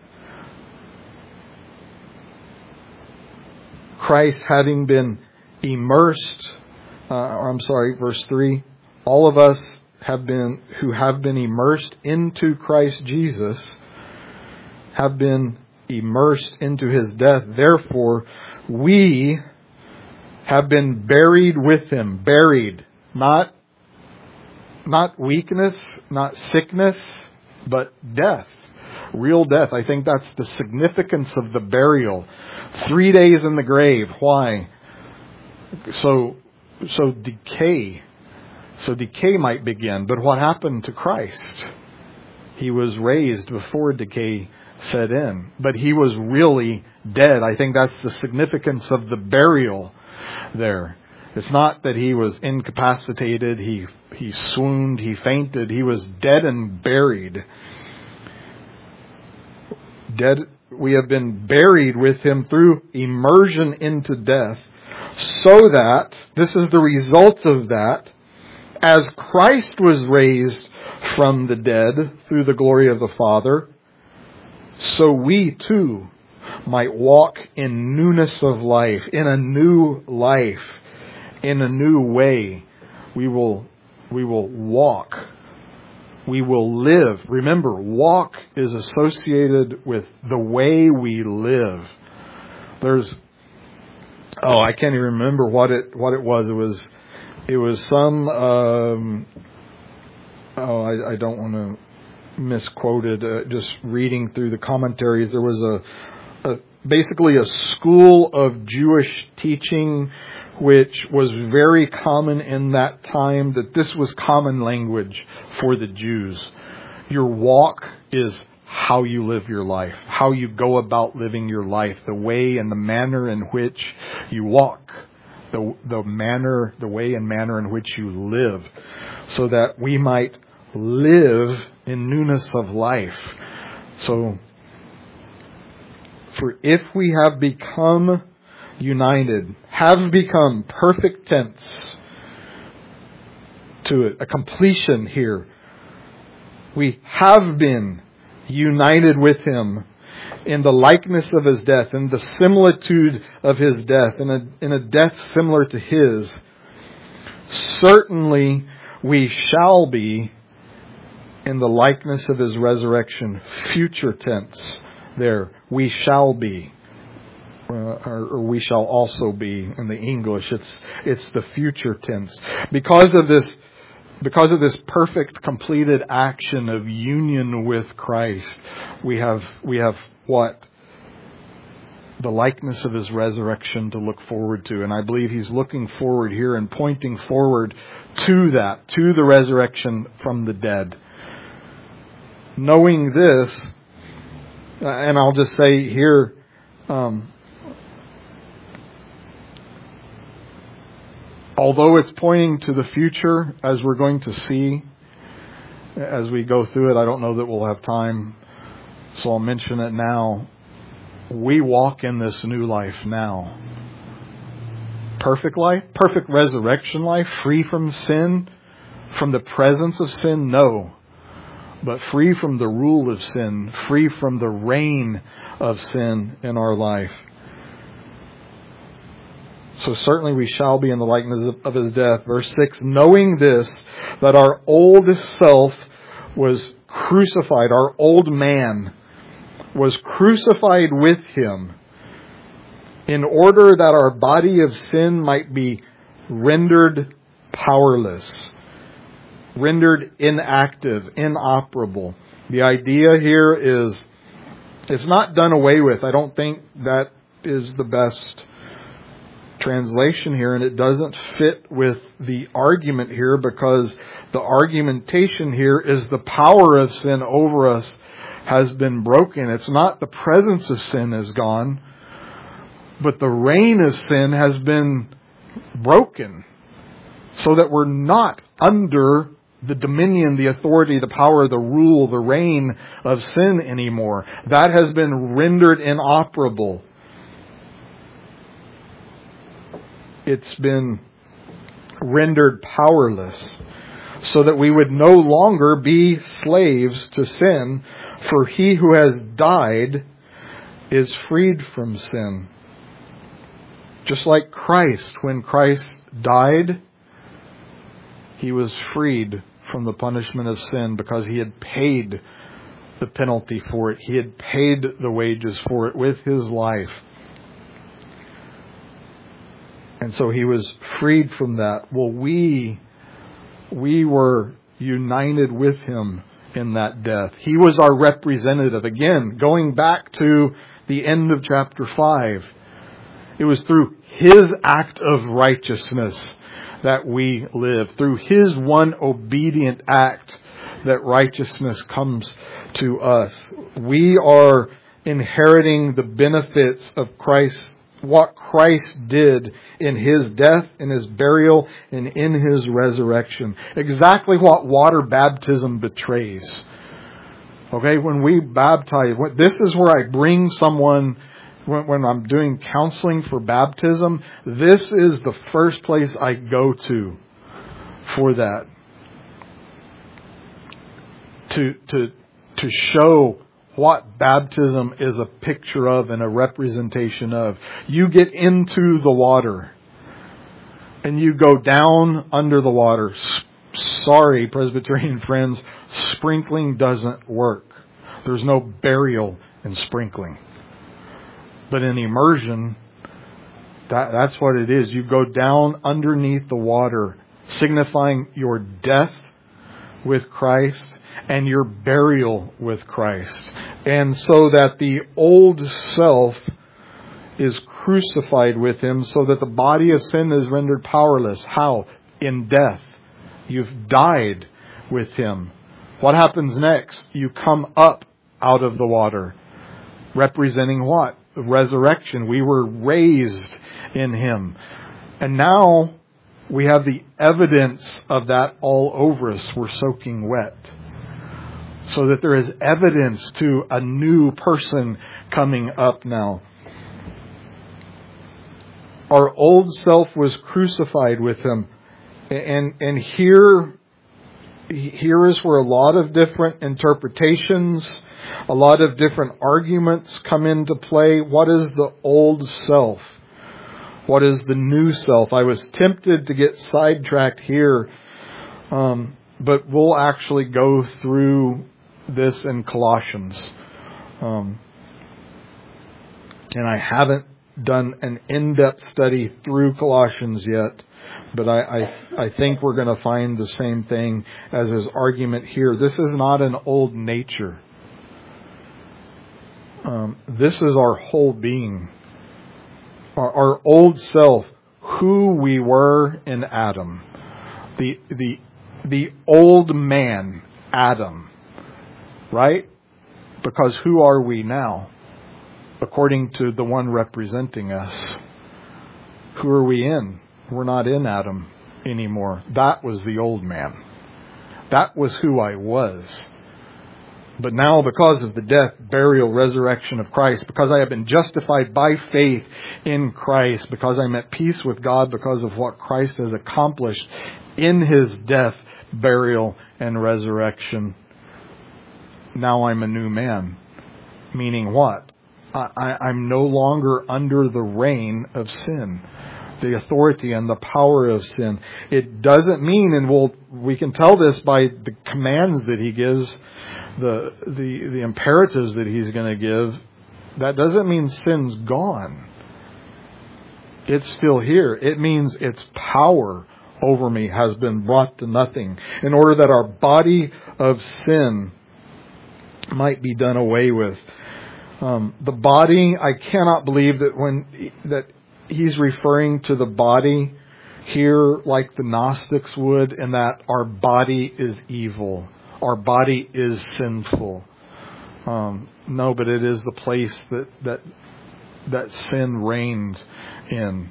Christ having been immersed, verse 3, all of us who have been immersed into Christ Jesus have been immersed into His death. Therefore, we have been buried with Him. Buried. Not weakness, not sickness, but death. Real death. I think that's the significance of the burial. 3 days in the grave. Why? So decay. So decay might begin. But what happened to Christ? He was raised before decay set in. But He was really dead. I think that's the significance of the burial there. It's not that He was incapacitated, he swooned, he fainted. He was dead and buried. Dead. We have been buried with Him through immersion into death, so that, this is the result of that, as Christ was raised from the dead through the glory of the Father, so we too might walk in newness of life, in a new life, in a new way. We will walk. We will live. Remember, walk is associated with the way we live. I can't even remember what it was. It was some. I don't want to misquote it. Just reading through the commentaries, there was basically a school of Jewish teaching which was very common in that time, that this was common language for the Jews. Your walk is how you live your life, how you go about living your life, the way and the manner in which you walk, the way and manner in which you live, so that we might live in newness of life. So, for if we have become united, have become, perfect tense to it, a completion here. We have been united with Him in the likeness of His death, in the similitude of His death, in a death similar to His. Certainly we shall be in the likeness of His resurrection. Future tense there. We shall be. Or we shall also be in the English. It's the future tense. Because of this perfect completed action of union with Christ, we have what? The likeness of His resurrection to look forward to. And I believe He's looking forward here and pointing forward to that, to the resurrection from the dead. Knowing this, and I'll just say here, although it's pointing to the future, as we're going to see as we go through it, I don't know that we'll have time, so I'll mention it now. We walk in this new life now. Perfect life, perfect resurrection life, free from sin, from the presence of sin, no. But free from the rule of sin, free from the reign of sin in our life. So certainly we shall be in the likeness of His death. Verse 6, knowing this, that our old self was crucified, our old man was crucified with Him, in order that our body of sin might be rendered powerless, rendered inactive, inoperable. The idea here is, it's not done away with. I don't think that is the best translation here, and it doesn't fit with the argument here, because the argumentation here is the power of sin over us has been broken. It's not the presence of sin is gone, but the reign of sin has been broken, so that we're not under the dominion, the authority, the power, the rule, the reign of sin anymore. That has been rendered inoperable. It's been rendered powerless, so that we would no longer be slaves to sin, for he who has died is freed from sin. Just like Christ, when Christ died, He was freed from the punishment of sin because He had paid the penalty for it. He had paid the wages for it with His life. And so He was freed from that. Well, we were united with Him in that death. He was our representative. Again, going back to the end of chapter 5. It was through His act of righteousness that we live. Through His one obedient act that righteousness comes to us. We are inheriting the benefits of Christ, what Christ did in His death, in His burial, and in His resurrection. Exactly what water baptism betrays. Okay, when we baptize, this is where I bring someone. When I'm doing counseling for baptism, this is the first place I go to for that. To show what baptism is a picture of and a representation of. You get into the water and you go down under the water. Sorry, Presbyterian friends, sprinkling doesn't work. There's no burial in sprinkling. But in immersion, that's what it is. You go down underneath the water, signifying your death with Christ and your burial with Christ. And so that the old self is crucified with him so that the body of sin is rendered powerless. How? In death. You've died with him. What happens next? You come up out of the water. Representing what? The resurrection. We were raised in him. And now we have the evidence of that all over us. We're soaking wet. So that there is evidence to a new person coming up now. Our old self was crucified with him. And here is where a lot of different interpretations, a lot of different arguments come into play. What is the old self? What is the new self? I was tempted to get sidetracked here, but we'll actually go through this in Colossians. And I haven't done an in-depth study through Colossians yet. But I think we're going to find the same thing as his argument here. This is not an old nature. This is our whole being. Our old self, who we were in Adam. The old man, Adam. Right? Because who are we now? According to the one representing us. Who are we in? We're not in Adam anymore. That was the old man. That was who I was. But now, because of the death, burial, resurrection of Christ, because I have been justified by faith in Christ, because I'm at peace with God because of what Christ has accomplished in his death, burial, and resurrection, now I'm a new man. Meaning what? I'm no longer under the reign of sin. The authority and the power of sin. It doesn't mean, and we can tell this by the commands that he gives, the imperatives that he's going to give. That doesn't mean sin's gone. It's still here. It means its power over me has been brought to nothing, in order that our body of sin might be done away with. The body, I cannot believe that he's referring to the body here like the Gnostics would, and that our body is evil. Our body is sinful. No, but it is the place that sin reigned in.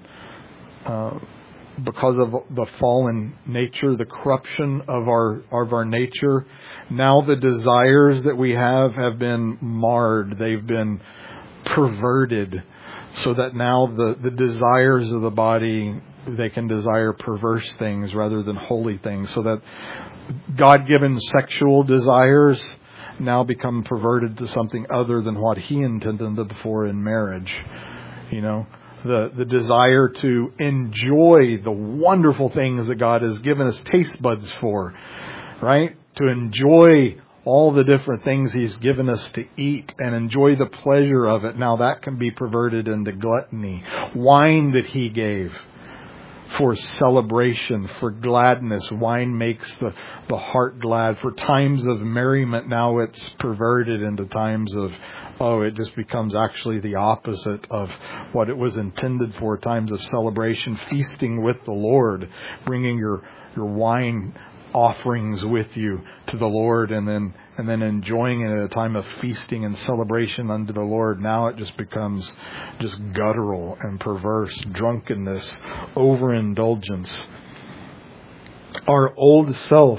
Because of the fallen nature, the corruption of our nature, now the desires that we have been marred. They've been perverted. So that now the desires of the body, they can desire perverse things rather than holy things. So that God-given sexual desires now become perverted to something other than what he intended them for in marriage. You know, the desire to enjoy the wonderful things that God has given us taste buds for, right? To enjoy all the different things he's given us to eat and enjoy the pleasure of it. Now that can be perverted into gluttony. Wine that he gave for celebration, for gladness. Wine makes the heart glad. For times of merriment, now it's perverted into times of, it just becomes actually the opposite of what it was intended for. Times of celebration, feasting with the Lord, bringing your wine offerings with you to the Lord, and then enjoying it at a time of feasting and celebration unto the Lord. Now it just becomes just guttural and perverse, drunkenness, overindulgence. Our old self,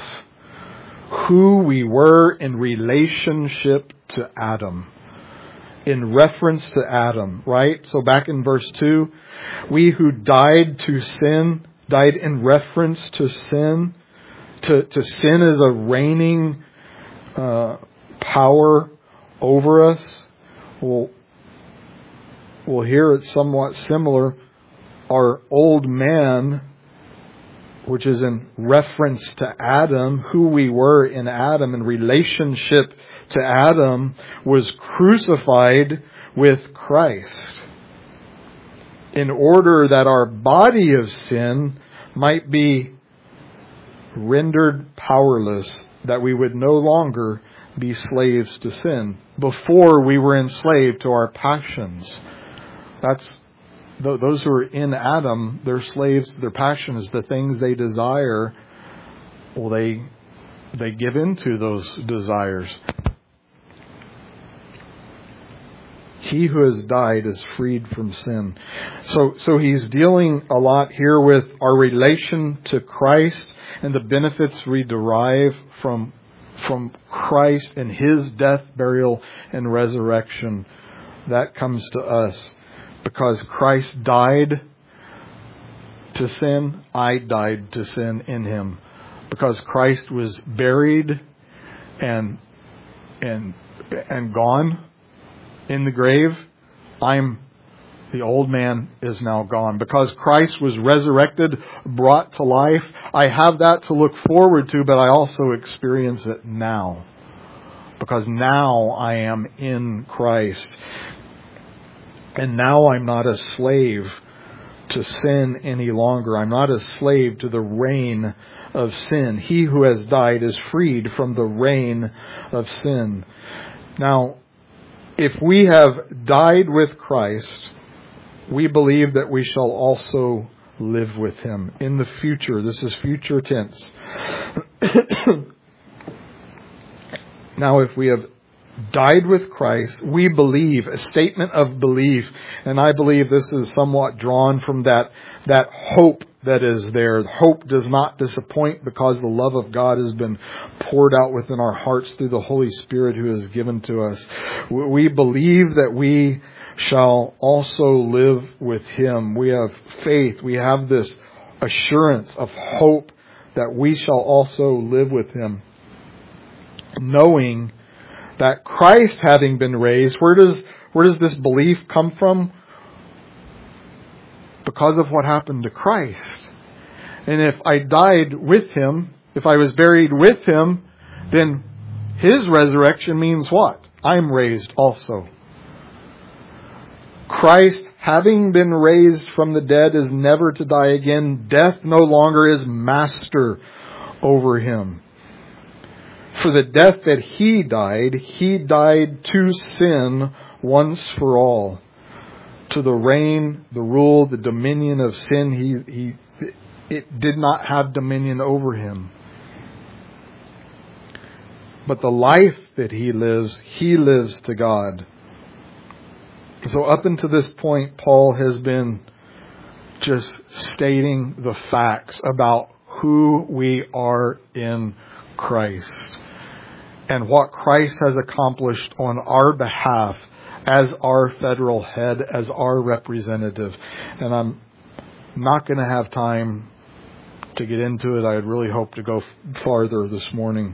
who we were in relationship to Adam, in reference to Adam, right? So back in verse 2, we who died to sin, died in reference to sin. To sin as a reigning power over us. Well, here it's somewhat similar. Our old man, which is in reference to Adam, who we were in Adam, in relationship to Adam, was crucified with Christ, in order that our body of sin might be rendered powerless, that we would no longer be slaves to sin. Before we were enslaved to our passions. those who are in Adam, they're slaves to their passions, the things they desire. Well, they give into those desires. He who has died is freed from sin. So he's dealing a lot here with our relation to Christ and the benefits we derive from Christ and His death, burial, and resurrection. That comes to us. Because Christ died to sin, I died to sin in Him. Because Christ was buried and gone in the grave, the old man is now gone. Because Christ was resurrected, brought to life, I have that to look forward to, but I also experience it now. Because now I am in Christ. And now I'm not a slave to sin any longer. I'm not a slave to the reign of sin. He who has died is freed from the reign of sin. Now, if we have died with Christ, we believe that we shall also live with Him in the future. This is future tense. Now, if we have died with Christ, we believe, a statement of belief, and I believe this is somewhat drawn from that hope that is there. Hope does not disappoint because the love of God has been poured out within our hearts through the Holy Spirit who is given to us. We believe that we shall also live with Him. We have faith. We have this assurance of hope that we shall also live with Him. Knowing that Christ having been raised, where does this belief come from? Because of what happened to Christ. And if I died with Him, if I was buried with Him, then His resurrection means what? I'm raised also. Christ, having been raised from the dead, is never to die again. Death no longer is master over Him. For the death that He died to sin once for all. To the reign, the rule, the dominion of sin, it did not have dominion over Him. But the life that He lives to God. So up until this point, Paul has been just stating the facts about who we are in Christ. And what Christ has accomplished on our behalf as our federal head, as our representative. And I'm not going to have time to get into it. I would really hope to go farther this morning.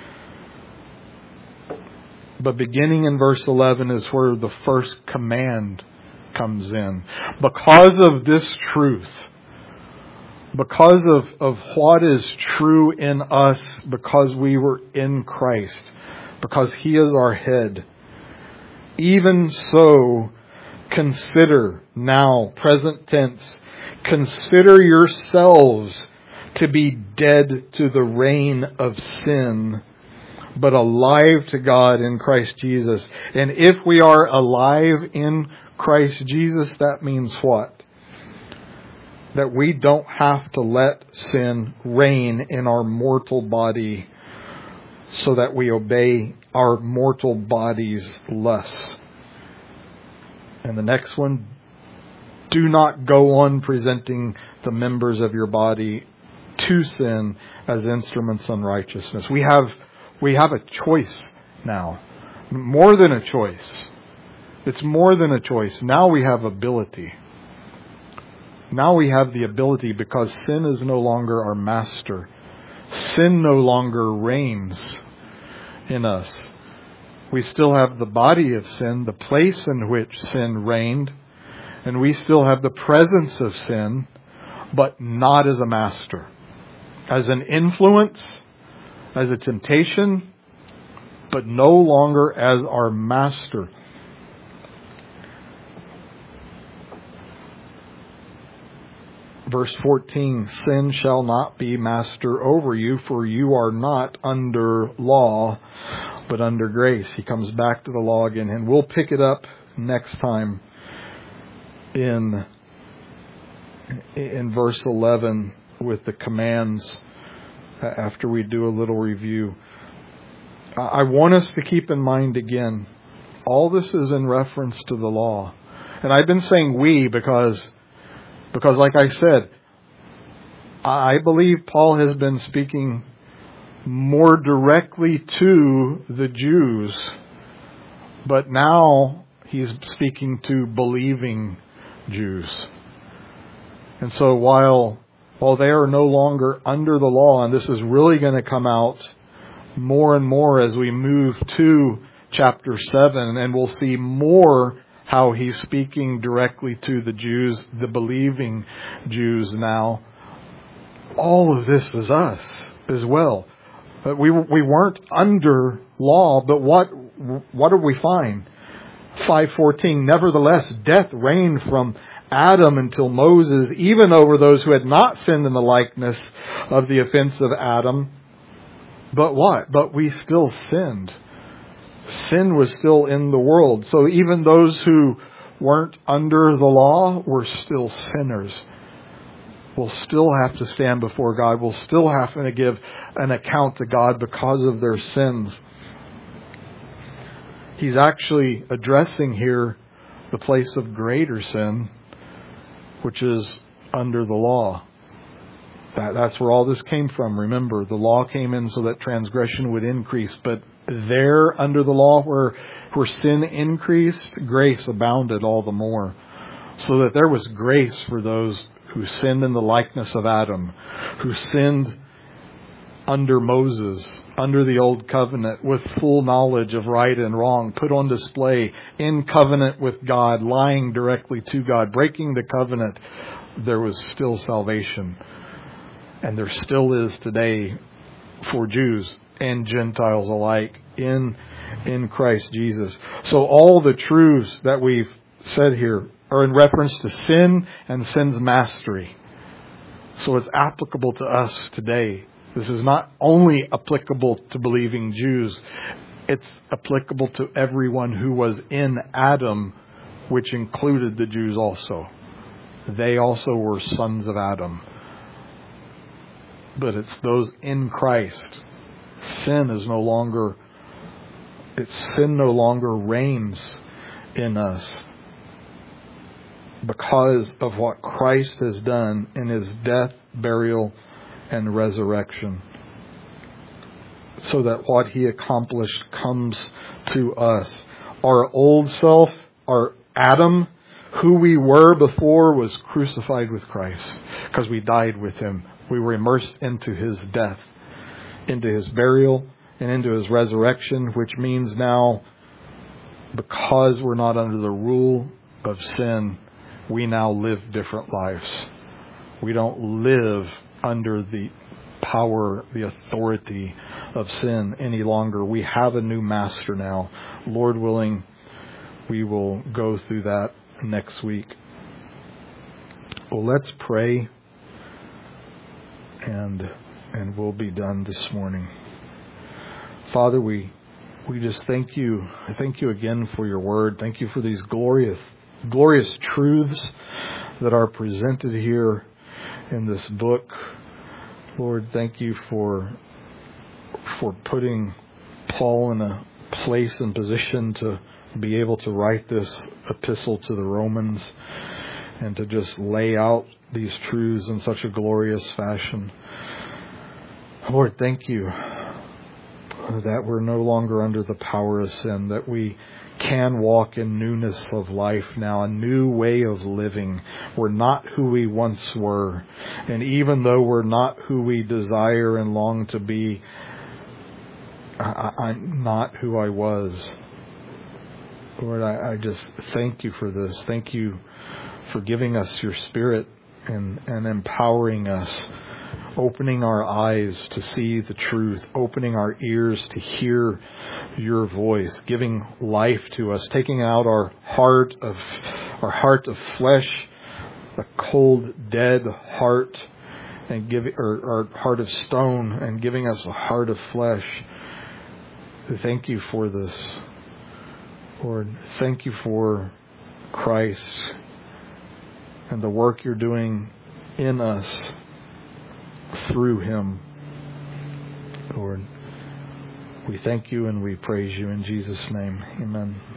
But beginning in verse 11 is where the first command comes in. Because of this truth, because of what is true in us, because we were in Christ, because He is our head. Even so, consider now, present tense, consider yourselves to be dead to the reign of sin, but alive to God in Christ Jesus. And if we are alive in Christ Jesus, that means what? That we don't have to let sin reign in our mortal body so that we obey our mortal body's lusts. And the next one, do not go on presenting the members of your body to sin as instruments of unrighteousness. We have a choice now. More than a choice. It's more than a choice. Now we have ability. Now we have the ability because sin is no longer our master. Sin no longer reigns in us. We still have the body of sin, the place in which sin reigned, and we still have the presence of sin, but not as a master. As an influence, as a temptation, but no longer as our master. Verse 14, sin shall not be master over you, for you are not under law, but under grace. He comes back to the law again, and we'll pick it up next time in in verse 11 with the commands after we do a little review. I want us to keep in mind again, all this is in reference to the law. And I've been saying we because like I said, I believe Paul has been speaking more directly to the Jews, but now he's speaking to believing Jews. And so while they are no longer under the law, and this is really going to come out more and more as we move to chapter 7, and we'll see more how he's speaking directly to the Jews, the believing Jews now. All of this is us as well. We weren't under law, but what did we find? 5:14, nevertheless, death reigned from Adam until Moses, even over those who had not sinned in the likeness of the offense of Adam. But what? But we still sinned. Sin was still in the world. So even those who weren't under the law were still sinners. Will still have to stand before God. Will still have to give an account to God because of their sins. He's actually addressing here the place of greater sin, which is under the law. That's where all this came from. Remember, the law came in so that transgression would increase. But there, under the law, where sin increased, grace abounded all the more. So that there was grace for those who sinned in the likeness of Adam, who sinned under Moses, under the old covenant, with full knowledge of right and wrong, put on display in covenant with God, lying directly to God, breaking the covenant. There was still salvation. And there still is today for Jews and Gentiles alike in Christ Jesus. So all the truths that we've said here are in reference to sin and sin's mastery. So it's applicable to us today. This is not only applicable to believing Jews. It's applicable to everyone who was in Adam, which included the Jews also. They also were sons of Adam. But it's those in Christ. Sin no longer reigns in us because of what Christ has done in His death, burial, and resurrection. So that what He accomplished comes to us. Our old self, our Adam, who we were before, was crucified with Christ because we died with Him. We were immersed into His death, into His burial, and into His resurrection, which means now, because we're not under the rule of sin, we now live different lives. We don't live under the power, the authority of sin any longer. We have a new master now. Lord willing, we will go through that next week. Well, let's pray. And we'll be done this morning. Father, we just thank you. I thank you again for your word. Thank you for these glorious truths that are presented here in this book. Lord, thank you for putting Paul in a place and position to be able to write this epistle to the Romans and to just lay out these truths in such a glorious fashion. Lord, thank you that we're no longer under the power of sin, that we can walk in newness of life now, a new way of living. We're not who we once were. And even though we're not who we desire and long to be, I'm not who I was. Lord, I just thank you for this. Thank you for giving us your Spirit and empowering us, opening our eyes to see the truth, opening our ears to hear your voice, giving life to us, taking out our heart of flesh, a cold, dead heart, and our heart of stone, and giving us a heart of flesh. Thank you for this, Lord. Thank you for Christ. and the work you're doing in us through Him. Lord, we thank you and we praise you in Jesus' name. Amen.